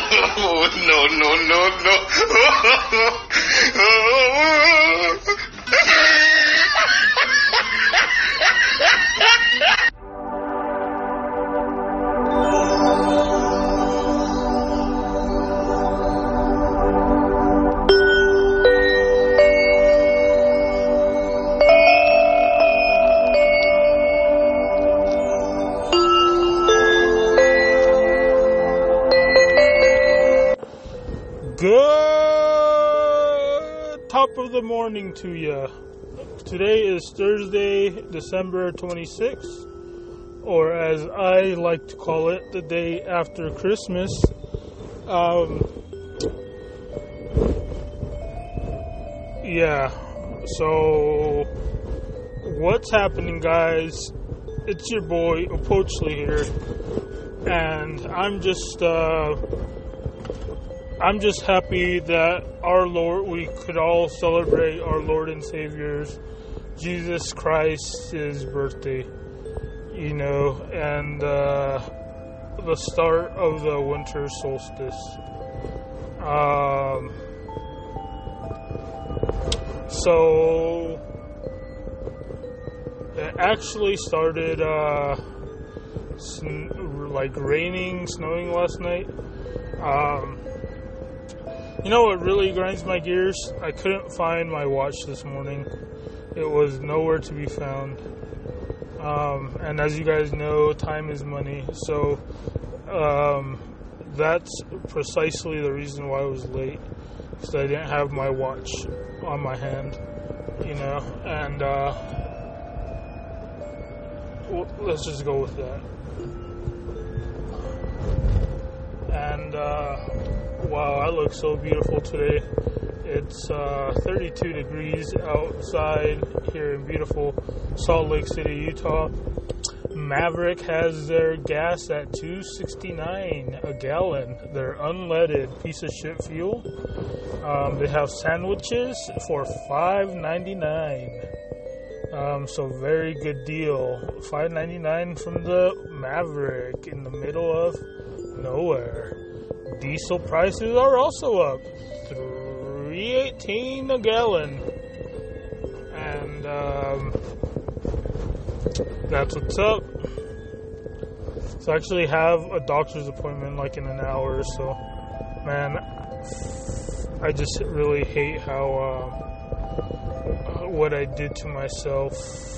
Oh, no, no, no, no. Good top of the morning to ya. Today is Thursday, December 26th, or as I like to call it, the day after Christmas. Yeah, so what's happening, guys? It's your boy, Opochli here, and I'm just happy that we could all celebrate our Lord and Savior's Jesus Christ's birthday, and the start of the winter solstice. So it actually started raining, snowing last night. What really grinds my gears? I couldn't find my watch this morning. It was nowhere to be found. And as you guys know, time is money. So that's precisely the reason why I was late. Because I didn't have my watch on my hand. And let's just go with that. And wow, I look so beautiful today. It's 32 degrees outside here in beautiful Salt Lake City, Utah. Maverick has their gas at $2.69 a gallon. They're unleaded piece of shit fuel. They have sandwiches for $5.99. So very good deal. $5.99 from the Maverick in the middle of nowhere. Diesel prices are also up, $3.18 a gallon, and that's what's up. So I actually have a doctor's appointment in an hour, so man, I just really hate how what I did to myself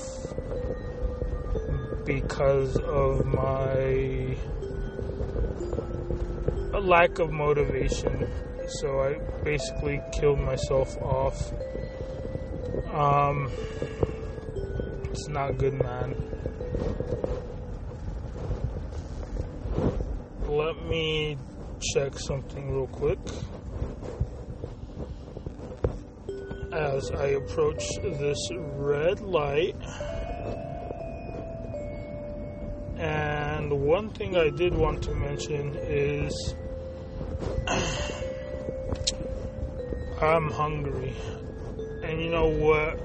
because of my lack of motivation. So I basically killed myself off. It's not good, man. Let me check something real quick as I approach this red light. And one thing I did want to mention is I'm hungry. And you know what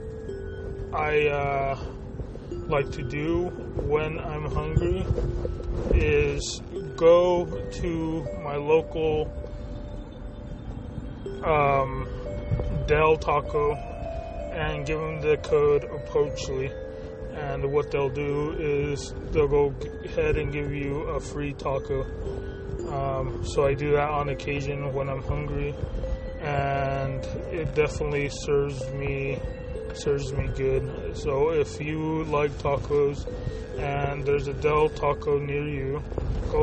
I like to do when I'm hungry is go to my local Del Taco and give them the code Opochli. And what they'll do is they'll go ahead and give you a free taco. So I do that on occasion when I'm hungry, and it definitely serves me good. So if you like tacos and there's a Del Taco near you, go.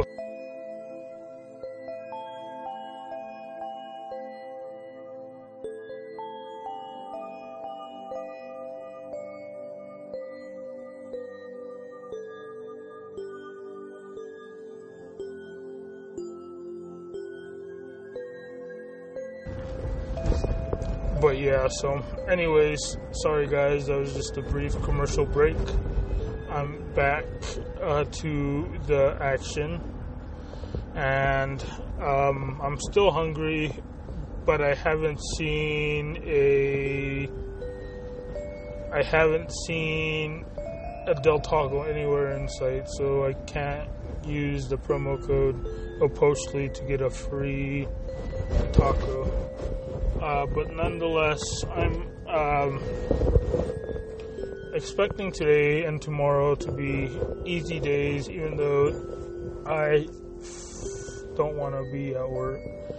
But yeah, so anyways, sorry guys, that was just a brief commercial break. I'm back to the action, and I'm still hungry, but I haven't seen a Del Taco anywhere in sight, so I can't use the promo code Opochli to get a free taco. But nonetheless, I'm expecting today and tomorrow to be easy days, even though I don't want to be at work.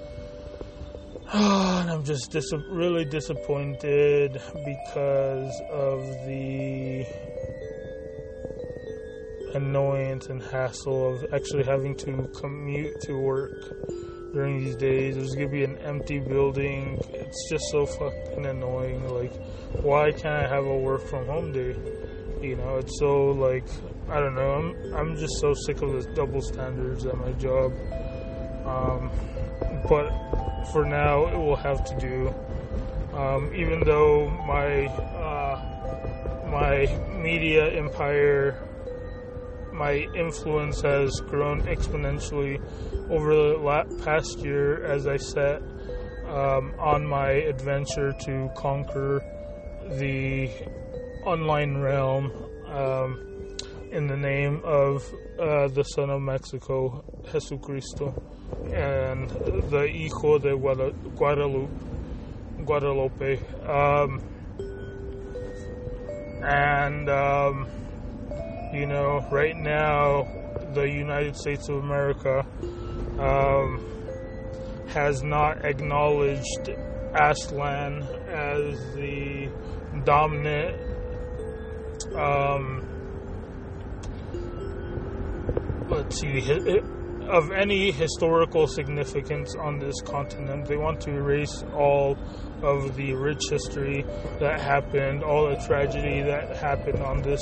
And I'm just really disappointed because of the annoyance and hassle of actually having to commute to work during these days. There's gonna be an empty building. It's just so fucking annoying. Like, why can't I have a work from home day? You know, it's so like, I don't know. I'm just so sick of the double standards at my job. But for now, it will have to do. Even though my media empire, my influence has grown exponentially over the past year as I set on my adventure to conquer the online realm in the name of the Son of Mexico, Jesucristo, and the Hijo de Guadalupe. You know, right now, the United States of America has not acknowledged Aztlan as the dominant of any historical significance on this continent. They want to erase all of the rich history that happened, all the tragedy that happened on this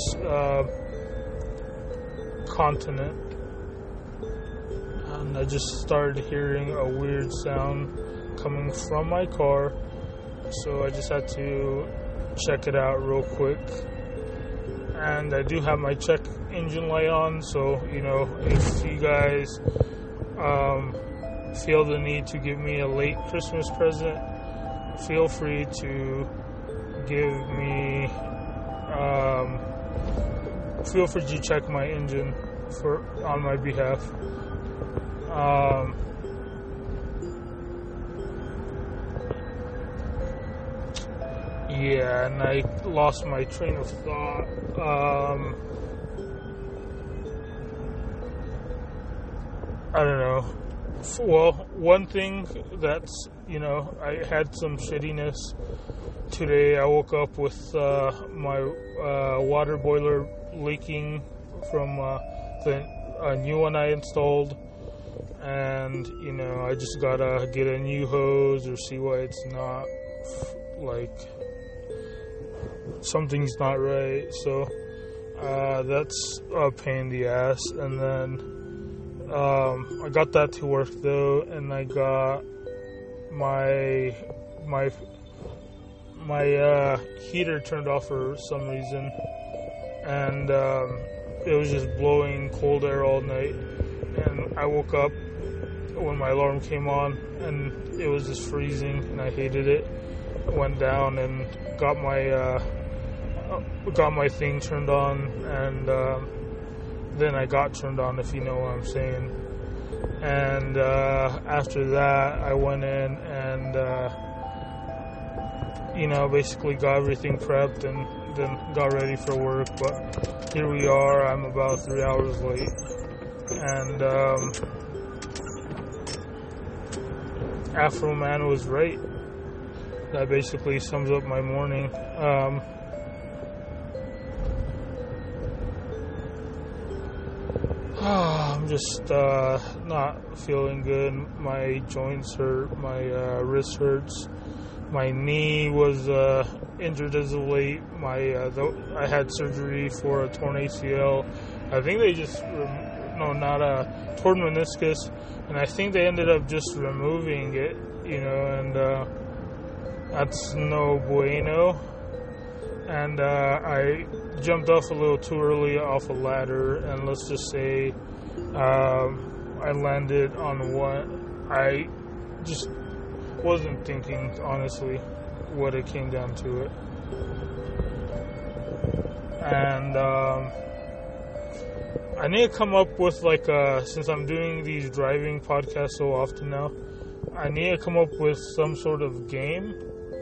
continent. And I just started hearing a weird sound coming from my car, so I just had to check it out real quick. And I do have my check engine light on, so, you know, if you guys feel the need to give me a late Christmas present, feel free to give me feel free to check my engine on my behalf. Yeah, and I lost my train of thought. I don't know. Well, one thing that's, you know, I had some shittiness today. I woke up with my water boiler leaking from the new one I installed, and, you know, I just gotta get a new hose or see why it's not, like, something's not right. So that's a pain in the ass. And then I got that to work though, and I got my heater turned off for some reason, and it was just blowing cold air all night. And I woke up when my alarm came on, and it was just freezing, and I hated it. Went down and got my thing turned on, and then I got turned on, if you know what I'm saying. And after that, I went in and you know, basically got everything prepped and then got ready for work. But here we are. I'm about 3 hours late, and Afro Man was right. That basically sums up my morning. I'm just not feeling good. My joints hurt. My wrist hurts. My knee was injured as of late. I had surgery for a torn ACL. I think they just not a torn meniscus, and I think they ended up just removing it. You know, and that's no bueno. And I jumped off a little too early off a ladder, and let's just say I landed on what I just wasn't thinking, honestly, what it came down to it. I need to come up with since I'm doing these driving podcasts so often now, I need to come up with some sort of game.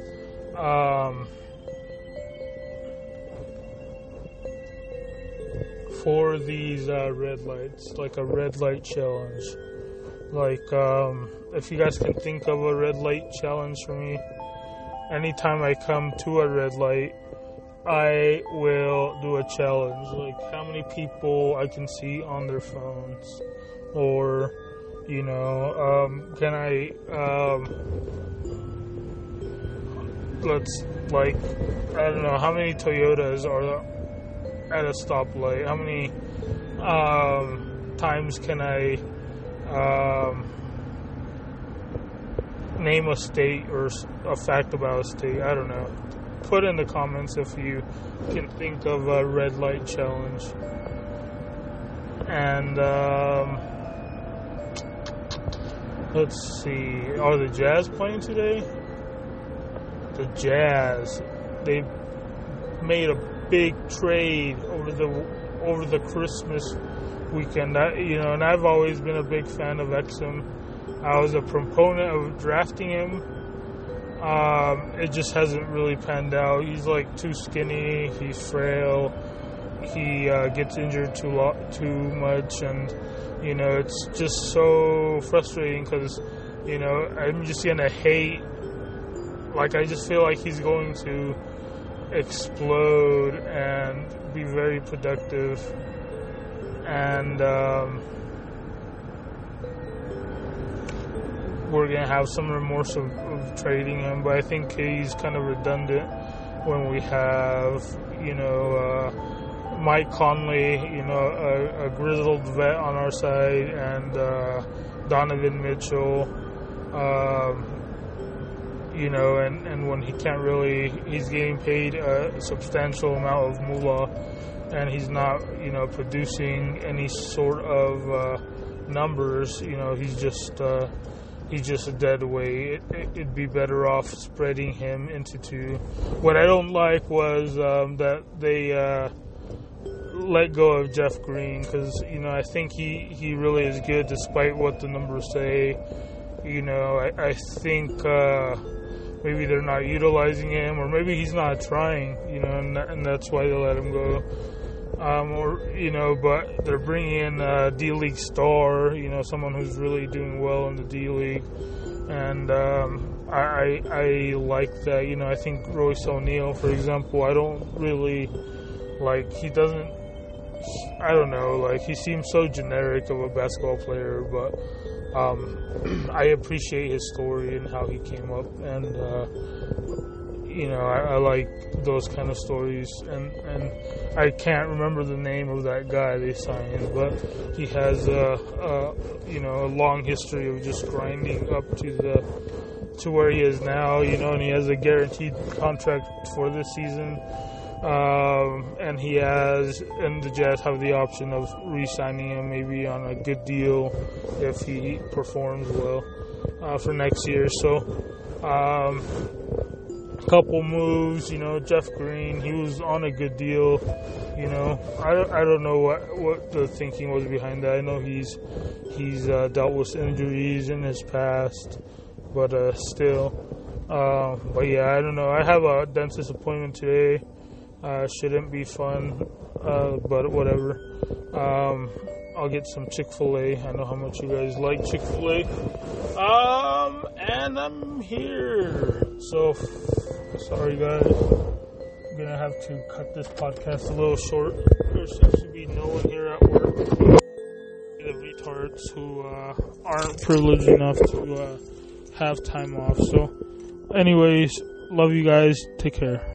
For these red lights, like a red light challenge. If you guys can think of a red light challenge for me, anytime I come to a red light, I will do a challenge. Like how many people I can see on their phones, or can I I don't know, how many Toyotas are at a stoplight? How many times can I name a state or a fact about a state? I don't know. Put in the comments if you can think of a red light challenge. And let's see. Are the Jazz playing today? The Jazz. They made a big trade over the Christmas weekend. And I've always been a big fan of Exum. I was a proponent of drafting him. It just hasn't really panned out. He's too skinny. He's frail. He gets injured too much, and it's just so frustrating because I'm just gonna hate. I just feel like he's going to explode and be very productive, and we're gonna have some remorse of trading him. But I think he's kind of redundant when we have Mike Conley, a grizzled vet on our side, and Donovan Mitchell. And when he can't really, he's getting paid a substantial amount of moolah, and he's not, producing any sort of numbers. He's just a dead weight. It'd be better off spreading him into two. What I don't like was that they let go of Jeff Green, because I think he really is good despite what the numbers say. I think maybe they're not utilizing him, or maybe he's not trying, and that's why they let him go. But they're bringing in a D-League star, someone who's really doing well in the D-League, and I like that. I think Royce O'Neal, for example, I don't really he doesn't, I don't know, he seems so generic of a basketball player, but I appreciate his story and how he came up, and I like those kind of stories, and I can't remember the name of that guy they signed, but he has a long history of just grinding up to where he is now, and he has a guaranteed contract for this season. And the Jazz have the option of re-signing him maybe on a good deal if he performs well for next year. So, a couple moves, Jeff Green, he was on a good deal. I don't know what the thinking was behind that. I know he's dealt with injuries in his past, but still. But yeah, I don't know. I have a dentist appointment today. Shouldn't be fun, but whatever. I'll get some Chick-fil-A. I know how much you guys like Chick-fil-A. And I'm here. So, sorry guys. I'm gonna have to cut this podcast a little short. There seems to be no one here at work. The retards who aren't privileged enough to have time off. So, anyways, love you guys. Take care.